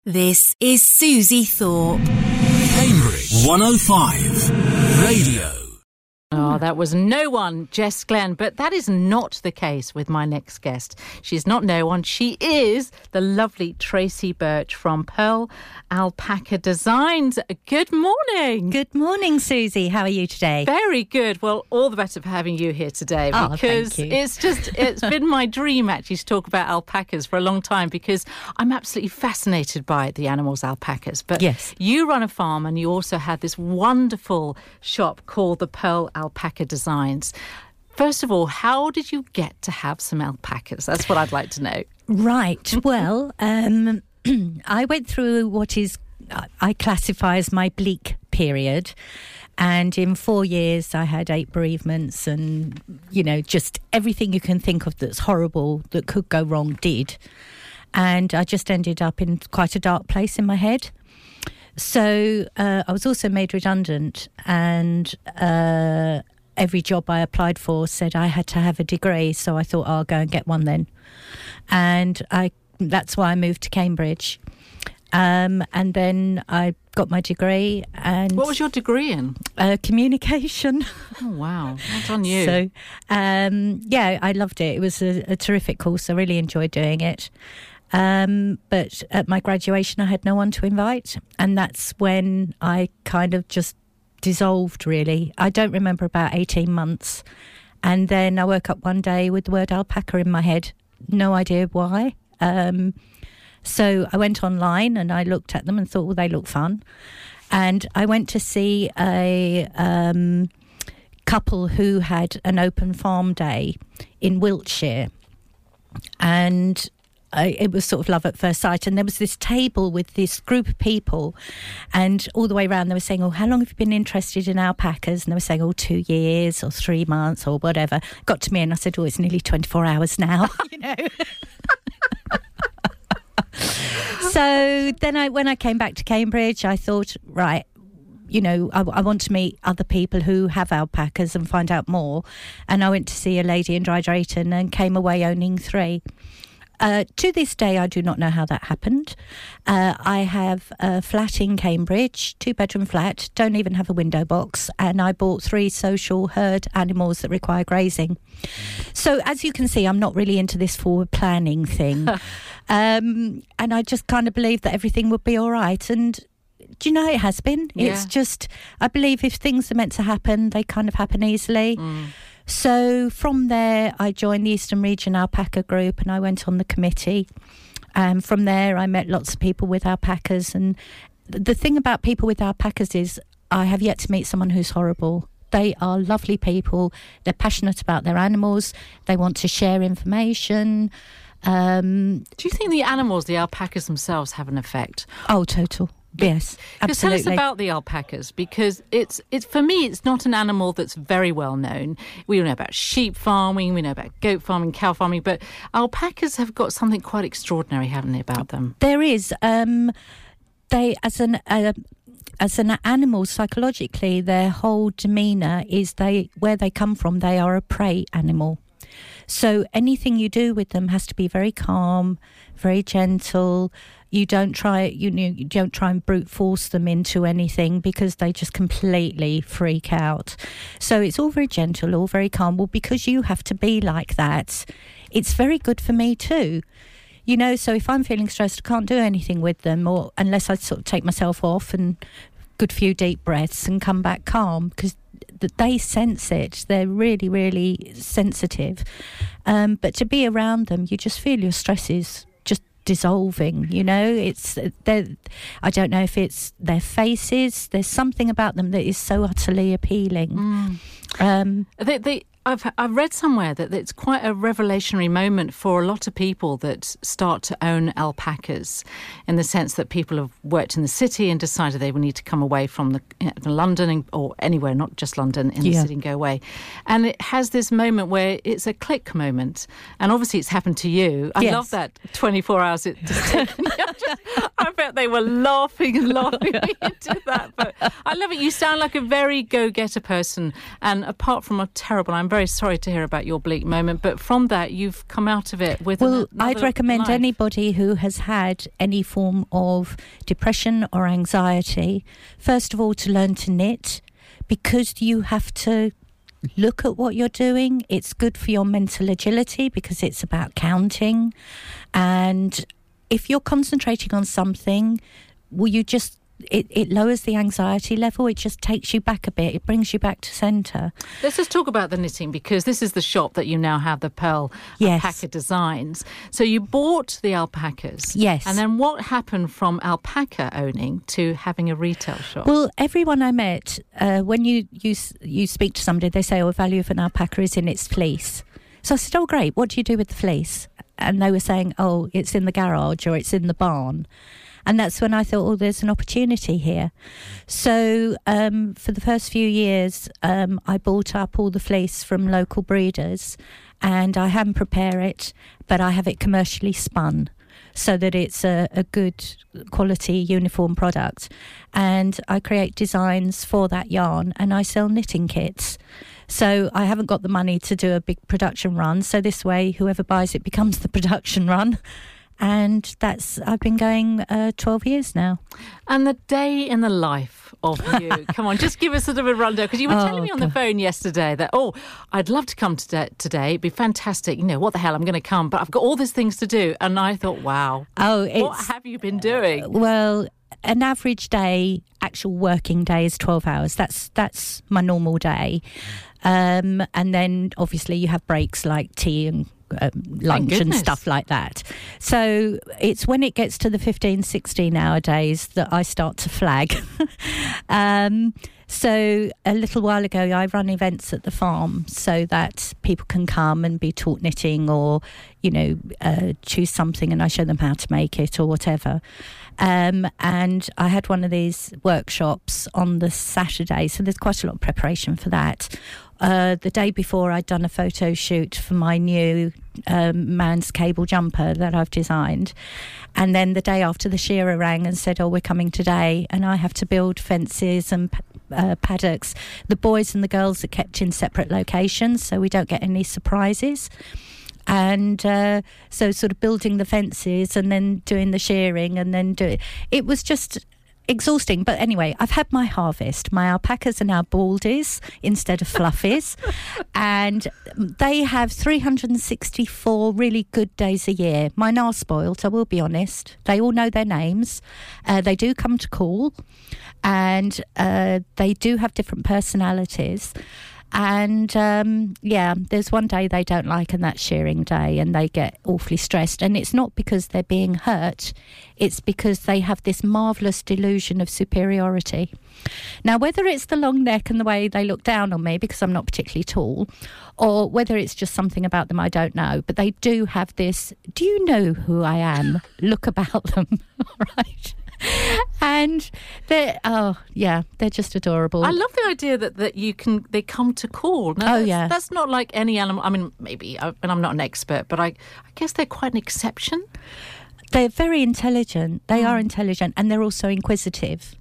This is Susie Thorpe. Cambridge 105 Radio. Oh, that was No One, Jess Glenn. But that is not the case with my next guest. She's not No One. She is the lovely Tracy Birch from Pearl Alpaca Designs. Good morning. Good morning, Susie. How are you today? Very good. Well, all the better for having you here today, because thank you. it's been my dream actually to talk about alpacas for a long time, because I'm absolutely fascinated by the animals, alpacas. But yes, you run a farm and you also had this wonderful shop called the Pearl Alpaca Designs. First of all, how did you get to have some alpacas? That's what I'd like to know. Right. Well, I went through what I classify as my bleak period. And in 4 years, I had 8 bereavements and, just everything you can think of that's horrible, that could go wrong, did. And I just ended up in quite a dark place in my head. So I was also made redundant, and every job I applied for said I had to have a degree. So I thought, I'll go and get one then. And that's why I moved to Cambridge. And then I got my degree. And what was your degree in? Communication. Oh, wow. Well done you. So, I loved it. It was a terrific course. I really enjoyed doing it. But at my graduation, I had no one to invite. And that's when I kind of just dissolved, really. I don't remember about 18 months. And then I woke up one day with the word alpaca in my head. No idea why. So I went online and I looked at them and thought, well, they look fun. And I went to see a couple who had an open farm day in Wiltshire. And it was sort of love at first sight. And there was this table with this group of people, and all the way around they were saying, oh, how long have you been interested in alpacas? And they were saying, 2 years or 3 months or whatever. Got to me and I said, it's nearly 24 hours now, So then when I came back to Cambridge, I thought, right, I want to meet other people who have alpacas and find out more. And I went to see a lady in Dry Drayton and came away owning 3. To this day, I do not know how that happened. I have a flat in Cambridge, 2-bedroom flat, don't even have a window box, and I bought 3 social herd animals that require grazing. So as you can see, I'm not really into this forward planning thing. And I just kind of believed that everything would be all right. And do you know, it has been. Yeah. It's just, I believe if things are meant to happen, they kind of happen easily. So from there, I joined the Eastern Region Alpaca Group and I went on the committee. From there, I met lots of people with alpacas. And the thing about people with alpacas is I have yet to meet someone who's horrible. They are lovely people. They're passionate about their animals. They want to share information. Do you think the animals, the alpacas themselves, have an effect? Oh, total. Yes, absolutely. Tell us about the alpacas, because it's for me, it's not an animal that's very well known. We know about sheep farming, we know about goat farming, cow farming, but alpacas have got something quite extraordinary, haven't they, about them? There is. They, as an animal, psychologically, their whole demeanour is where they come from, they are a prey animal. So anything you do with them has to be very calm, very gentle. You don't try and brute force them into anything, because they just completely freak out. So it's all very gentle, all very calm. Well, because you have to be like that, it's very good for me too. So if I'm feeling stressed, I can't do anything with them, or unless I sort of take myself off and good few deep breaths and come back calm, because they sense it. They're really, really sensitive. But to be around them, you just feel your stresses just dissolving. I don't know if it's their faces. There's something about them that is so utterly appealing. I've read somewhere that it's quite a revelationary moment for a lot of people that start to own alpacas, in the sense that people have worked in the city and decided they will need to come away from London or anywhere, not just London, in the city, and go away. And it has this moment where it's a click moment. And obviously it's happened to you. I love that 24 hours it just taken. I bet they were laughing when you did that. But I love it. You sound like a very go-getter person. And apart from I'm very sorry to hear about your bleak moment, but from that, you've come out of it with I'd recommend life. Anybody who has had any form of depression or anxiety, first of all, to learn to knit, because you have to look at what you're doing. It's good for your mental agility because it's about counting. And if you're concentrating on something, it lowers the anxiety level. It just takes you back a bit. It brings you back to centre. Let's just talk about the knitting, because this is the shop that you now have, the Pearl Alpaca Designs. So you bought the alpacas. Yes. And then what happened from alpaca owning to having a retail shop? Well, everyone I met, when you speak to somebody, they say, the value of an alpaca is in its fleece. So I said, oh, great. What do you do with the fleece? And they were saying, oh, it's in the garage or it's in the barn. And that's when I thought, oh, there's an opportunity here. So for the first few years, I bought up all the fleece from local breeders, and I hand prepare it, but I have it commercially spun so that it's a good quality uniform product. And I create designs for that yarn, and I sell knitting kits. So I haven't got the money to do a big production run. So this way, whoever buys it becomes the production run. And I've been going 12 years now. And the day in the life of you. Come on, just give us sort of a rundown. Because you were telling me on the phone yesterday that, I'd love to come today. It'd be fantastic. What the hell, I'm going to come. But I've got all these things to do. And I thought, wow. What have you been doing? Well, an average day, actual working day, is 12 hours. That's my normal day. And then, obviously, you have breaks like tea and lunch and stuff like that. So it's when it gets to the 15, 16 hour days that I start to flag. So a little while ago, I run events at the farm so that people can come and be taught knitting or, choose something and I show them how to make it or whatever. And I had one of these workshops on the Saturday, so there's quite a lot of preparation for that. The day before, I'd done a photo shoot for my new man's cable jumper that I've designed. And then the day after, the shearer rang and said, we're coming today. And I have to build fences and paddocks. The boys and the girls are kept in separate locations, so we don't get any surprises. And so sort of building the fences and then doing the shearing and then it was just exhausting. But anyway, I've had my harvest. My alpacas are now baldies instead of fluffies. And they have 364 really good days a year. Mine are spoilt, I will be honest. They all know their names. They do come to call. And they do have different personalities. And, there's one day they don't like, and that's shearing day, and they get awfully stressed. And it's not because they're being hurt, it's because they have this marvellous delusion of superiority. Now, whether it's the long neck and the way they look down on me because I'm not particularly tall, or whether it's just something about them I don't know, but they do have this, do you know who I am? Look about them, right? And they're just adorable. I love the idea that they come to call. Now, that's not like any animal. I mean, maybe, and I'm not an expert, but I guess they're quite an exception. They're very intelligent. They are intelligent, and they're also inquisitive.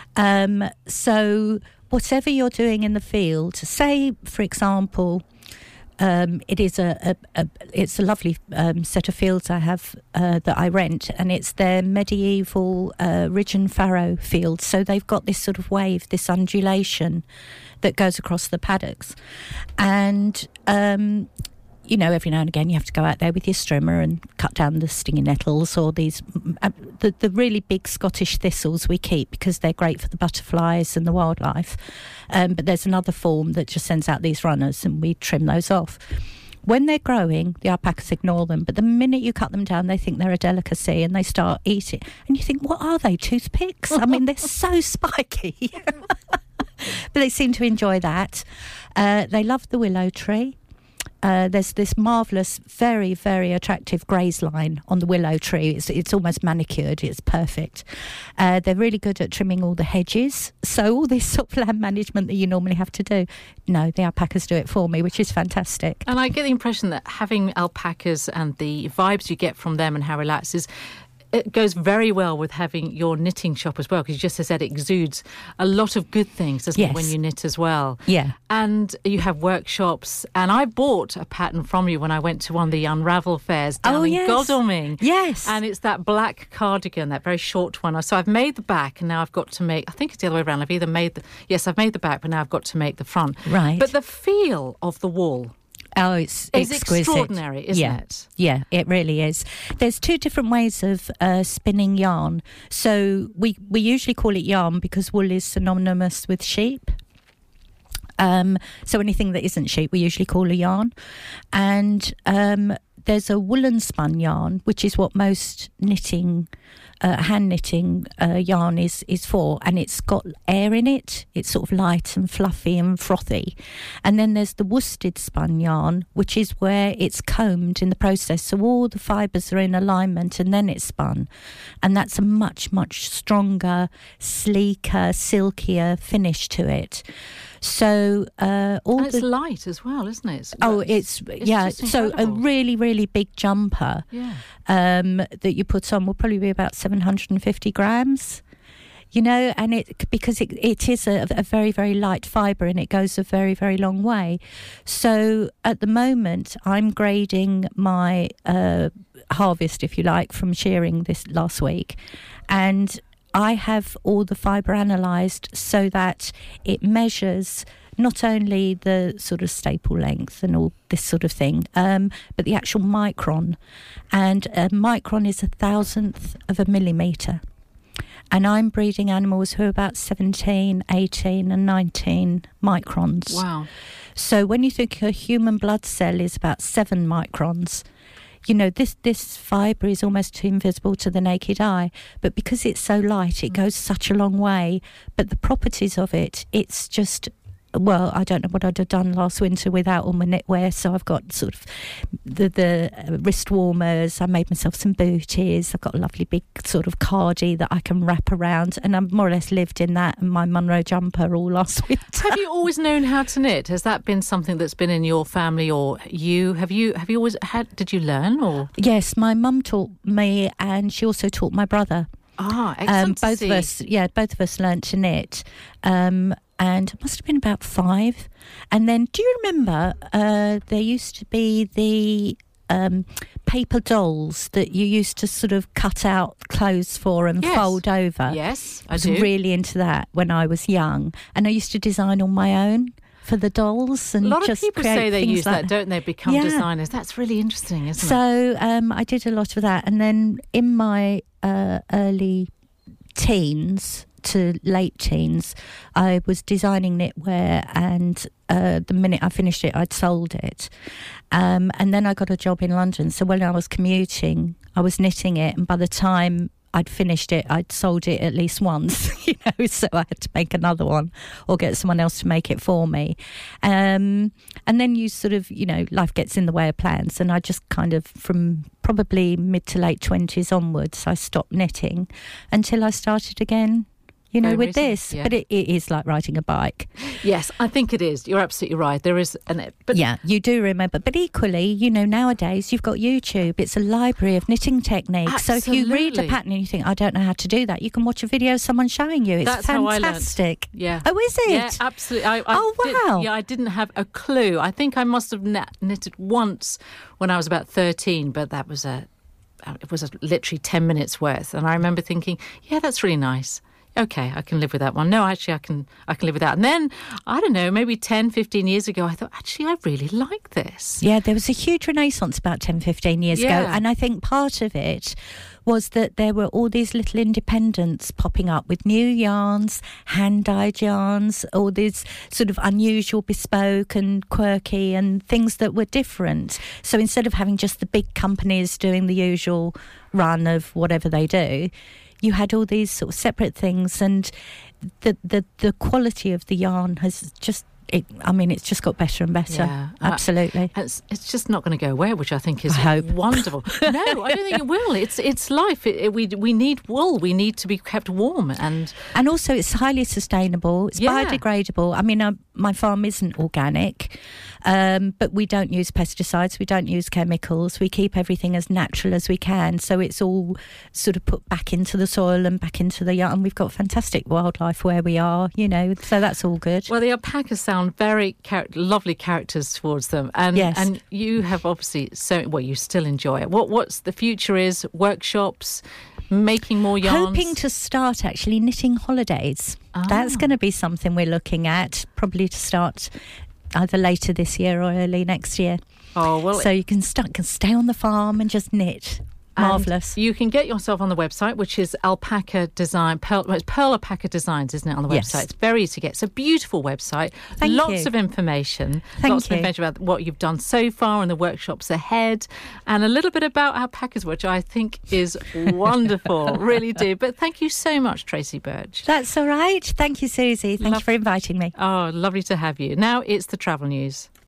So whatever you're doing in the field, say, for example, it's a lovely set of fields I have that I rent, and it's their medieval ridge and farrow fields. So they've got this sort of wave, this undulation that goes across the paddocks. And, every now and again you have to go out there with your strimmer and cut down the stinging nettles or these, the really big Scottish thistles we keep because they're great for the butterflies and the wildlife. But there's another form that just sends out these runners and we trim those off. When they're growing, the alpacas ignore them, but the minute you cut them down, they think they're a delicacy and they start eating. And you think, what are they, toothpicks? I mean, they're so spiky. But they seem to enjoy that. They love the willow tree. There's this marvellous, very, very attractive graze line on the willow tree. It's almost manicured. It's perfect. They're really good at trimming all the hedges. So all this sort of land management that you normally have to do, no, the alpacas do it for me, which is fantastic. And I get the impression that having alpacas and the vibes you get from them and how relaxed is, it goes very well with having your knitting shop as well, because you just said it exudes a lot of good things, doesn't it, when you knit as well? Yeah. And you have workshops. And I bought a pattern from you when I went to one of the Unravel fairs down in Godalming. Yes. And it's that black cardigan, that very short one. So I've made the back, and now I've got to make, I think it's the other way around. I've made the back, but now I've got to make the front. Right. But the feel of the wool, oh, it's exquisite. Extraordinary, isn't it? Yeah, it really is. There's two different ways of spinning yarn. So we usually call it yarn because wool is synonymous with sheep. So anything that isn't sheep, we usually call a yarn. And there's a woolen spun yarn, which is what most knitting, hand knitting yarn is for, and it's got air in it. It's sort of light and fluffy and frothy. And then there's the worsted spun yarn, which is where it's combed in the process, so all the fibres are in alignment and then it's spun. And that's a much, much stronger, sleeker, silkier finish to it. So it's light as well, isn't it? It's so a really, really big jumper that you put on will probably be about 750 grams, and because it is a very, very light fibre, and it goes a very, very long way. So at the moment I'm grading my harvest, if you like, from shearing this last week, and I have all the fibre analysed so that it measures not only the sort of staple length and all this sort of thing, but the actual micron. And a micron is 1,000th of a millimetre. And I'm breeding animals who are about 17, 18 and 19 microns. Wow. So when you think a human blood cell is about 7 microns, this fibre is almost invisible to the naked eye, but because it's so light, it goes such a long way. But the properties of it, it's just, well, I don't know what I'd have done last winter without all my knitwear, so I've got sort of the wrist warmers. I made myself some booties. I've got a lovely big sort of cardie that I can wrap around, and I've more or less lived in that and my Munro jumper all last winter. Have you always known how to knit? Has that been something that's been in your family, or you? Have you always had? Did you learn, or? Yes, my mum taught me, and she also taught my brother. Ah, excellent. Both of us learnt to knit. And it must have been about 5. And then, do you remember there used to be the paper dolls that you used to sort of cut out clothes for and fold over? Yes, I was really into that when I was young. And I used to design on my own for the dolls. And a lot just of people say they use that, don't they? Become designers. That's really interesting, isn't it? So I did a lot of that. And then in my early teens to late teens, I was designing knitwear, and the minute I finished it, I'd sold it. And then I got a job in London. So when I was commuting, I was knitting it, and by the time I'd finished it, I'd sold it at least once, so I had to make another one or get someone else to make it for me. And then you sort of, life gets in the way of plans. And I just kind of, from probably mid to late 20s onwards, I stopped knitting until I started again. With this, but it is like riding a bike. Yes, I think it is. You're absolutely right. There is, but yeah, you do remember. But equally, nowadays you've got YouTube. It's a library of knitting techniques. Absolutely. So if you read a pattern and you think, I don't know how to do that, you can watch a video of someone showing you. It's That's fantastic. How I learned. Yeah. Oh, is it? Yeah, absolutely. Wow. I didn't have a clue. I think I must have knitted once when I was about 13, but it was literally 10 minutes worth. And I remember thinking, yeah, that's really nice. Okay, I can live with that one. No, actually, I can live with that. And then, I don't know, maybe 10, 15 years ago, I thought, actually, I really like this. Yeah, there was a huge renaissance about 10, 15 years ago. And I think part of it was that there were all these little independents popping up with new yarns, hand-dyed yarns, all these sort of unusual, bespoke and quirky and things that were different. So instead of having just the big companies doing the usual run of whatever they do, you had all these sort of separate things, and the quality of the yarn has just it's just got better and better. Yeah. Absolutely. It's just not going to go away, which I think is I hope. wonderful. No, I don't think it will. It's life. We need wool. We need to be kept warm, and also it's highly sustainable. It's biodegradable. I mean, my farm isn't organic, but we don't use pesticides. We don't use chemicals. We keep everything as natural as we can. So it's all sort of put back into the soil and back into the yard. And we've got fantastic wildlife where we are, so that's all good. Well, the alpacas sound very lovely characters towards them. And, yes. And you have obviously, you still enjoy it. What's the future is? Workshops, making more yarns? Hoping to start actually knitting holidays. That's going to be something we're looking at, probably to start either later this year or early next year. Oh, well. So you can stay on the farm and just knit. Marvellous. You can get yourself on the website, which is Alpaca Design. It's Pearl Alpaca Designs, isn't it, on the website? Yes. It's very easy to get. It's a beautiful website. Thank Lots you. of information. Thank Lots of you. information about what you've done so far and the workshops ahead, and a little bit about alpacas, which I think is wonderful. Really do. But thank you so much, Tracy Birch. That's all right. Thank you, Susie. Thank you for inviting me. Oh, lovely to have you. Now it's the travel news.